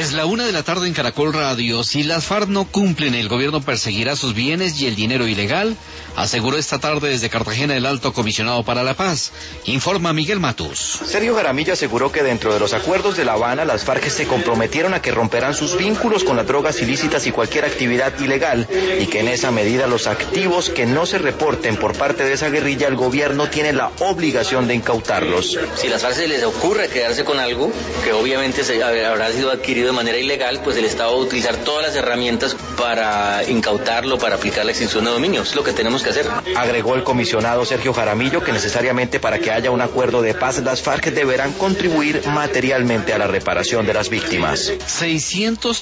Es la 1:00 p.m. en Caracol Radio. Si las FARC no cumplen, el gobierno perseguirá sus bienes y el dinero ilegal, aseguró esta tarde desde Cartagena el alto comisionado para la paz. Informa Miguel Matus. Sergio Jaramillo aseguró que dentro de los acuerdos de La Habana, las FARC se comprometieron a que romperán sus vínculos con las drogas ilícitas y cualquier actividad ilegal, y que en esa medida los activos que no se reporten por parte de esa guerrilla, el gobierno tiene la obligación de incautarlos. Si a las FARC se les ocurre quedarse con algo que obviamente habrá sido adquirido de manera ilegal, pues el Estado va a utilizar todas las herramientas para incautarlo, para aplicar la extinción de dominio. Es lo que tenemos que hacer. Agregó el comisionado Sergio Jaramillo que necesariamente para que haya un acuerdo de paz, las FARC deberán contribuir materialmente a la reparación de las víctimas. 600